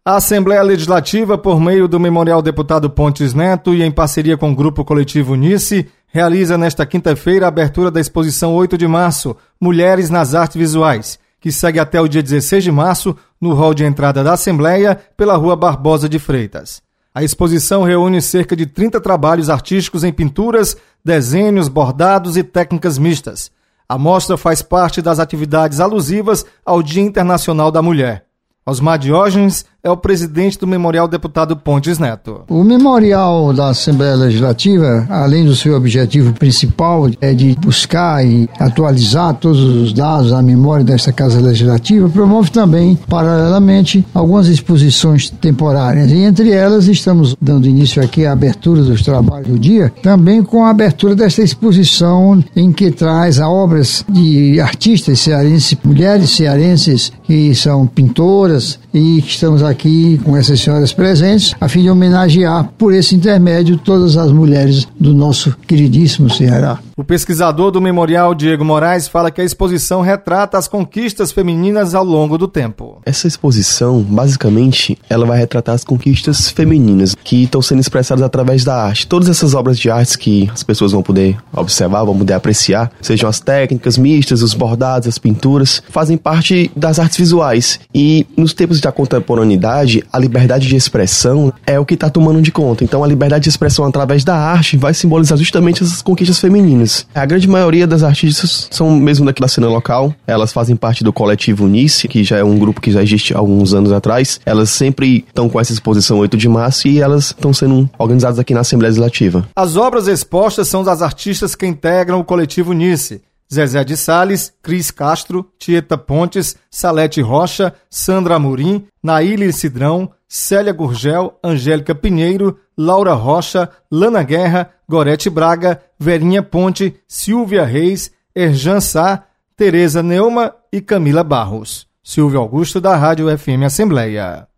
A Assembleia Legislativa, por meio do Memorial Deputado Pontes Neto e em parceria com o Grupo Coletivo Nice, realiza nesta quinta-feira a abertura da exposição 8 de março, Mulheres nas Artes Visuais, que segue até o dia 16 de março no hall de entrada da Assembleia, pela Rua Barbosa de Freitas. A exposição reúne cerca de 30 trabalhos artísticos em pinturas, desenhos, bordados e técnicas mistas. A mostra faz parte das atividades alusivas ao Dia Internacional da Mulher. Osmar Diógenes é o presidente do Memorial Deputado Pontes Neto. O Memorial da Assembleia Legislativa, além do seu objetivo principal, é de buscar e atualizar todos os dados da memória desta Casa Legislativa, promove também, paralelamente, algumas exposições temporárias. E entre elas, estamos dando início aqui à abertura dos trabalhos do dia, também com a abertura desta exposição em que traz obras de artistas cearenses, mulheres cearenses que são pintoras, e estamos aqui com essas senhoras presentes a fim de homenagear por esse intermédio todas as mulheres do nosso queridíssimo Ceará. O pesquisador do Memorial, Diego Moraes, fala que a exposição retrata as conquistas femininas ao longo do tempo. Essa exposição, basicamente, ela vai retratar as conquistas femininas que estão sendo expressadas através da arte. Todas essas obras de arte que as pessoas vão poder observar, vão poder apreciar, sejam as técnicas mistas, os bordados, as pinturas, fazem parte das artes visuais. E nos tempos da contemporaneidade, a liberdade de expressão é o que está tomando de conta. Então, a liberdade de expressão através da arte vai simbolizar justamente essas conquistas femininas. A grande maioria das artistas são mesmo daqui da cena local. Elas fazem parte do Coletivo Nice, que já é um grupo que já existe há alguns anos atrás. Elas sempre estão com essa exposição 8 de março e elas estão sendo organizadas aqui na Assembleia Legislativa. As obras expostas são das artistas que integram o Coletivo Nice: Zezé de Sales, Cris Castro, Tieta Pontes, Salete Rocha, Sandra Amorim, Naíli Cidrão, Célia Gurgel, Angélica Pinheiro, Laura Rocha, Lana Guerra, Gorete Braga, Verinha Ponte, Silvia Reis, Erjan Sá, Tereza Neuma e Camila Barros. Silvio Augusto, da Rádio FM Assembleia.